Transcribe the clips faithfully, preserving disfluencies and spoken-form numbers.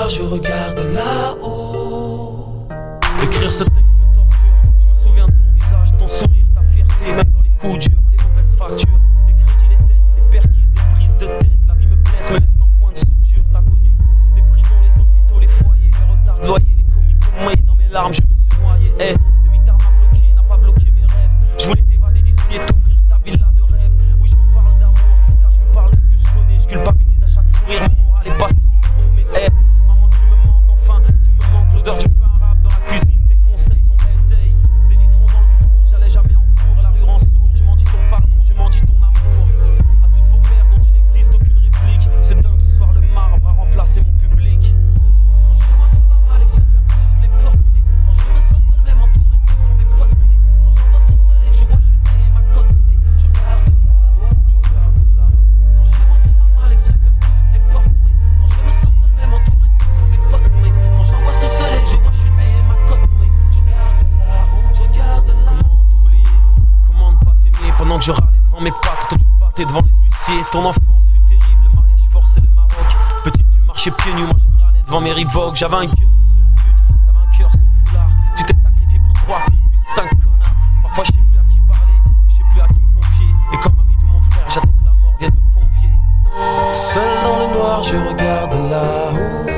noir, je regarde là-haut. Écrire ce texte me torture. Je me souviens de ton visage, ton sourire, ta fierté, même dans les coups durs, les mauvaises factures, les crédits, les dettes, les perquises, les prises de tête. La vie me blesse, me laisse sans point de suture. T'as connu les prisons, les hôpitaux, les foyers, les retards de loyer, les comiques comme moi. Dans mes larmes, je me suis noyé. Hey, le mitard m'a bloqué, n'a pas bloqué mes rêves. Je voulais t'évader d'ici et t'offrir ta villa de rêve. Oui, je vous parle d'amour, car je vous parle de ce que je connais. Je culpabilise à chaque fou rire, mon moral est passé sous le trou. Mais hey, maman, tu me manques enfin, tout me manque. L'odeur du pain arabe dans la cuisine, tes conseils, ton headset, des litrons dans le four, j'allais jamais en cours, la rue rend sourd. Je m'en dis ton pardon, je m'en dis ton amour. À toutes vos mères dont il n'existe aucune réplique. C'est dingue, ce soir le marbre a remplacé mon public. Quand chez moi tout va mal et que se ferment toutes les portes, mais quand je me sens seul, même entouré de tous mes potes, mais quand j'angoisse tout seul et que je vois chuter ma cote, mais je regarde là-haut, je regarde là-haut. Quand chez moi tout va mal et que se ferment toutes les portes, mais quand je me sens seul, même entouré de tous mes potes, mais quand j'angoisse tout seul et que je vois chuter ma cote, mais je regarde là-haut, je regarde là-haut. Comment t'oublier, comment ne pas t'aimer pendant que je râlais devant mes pattes, toi tu te battais devant les huissiers. Ton enfance fut terrible, le mariage forcé, le Maroc. Petite tu marchais pieds nus, moi je râlais devant mes Reebok. J'avais un gun sous le fut, t'avais un cœur sous le foulard. Tu t'es sacrifié pour trois filles puis cinq connards. Parfois je sais plus à qui parler, je sais plus à qui me confier. Et comme ami de mon frère, j'attends que la mort vienne me convier. Tout seul dans le noir, je regarde là-haut.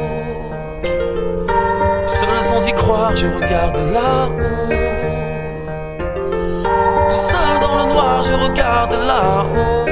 Seul sans y croire, je regarde là-haut. Tout seul dans le noir, je regarde là-haut.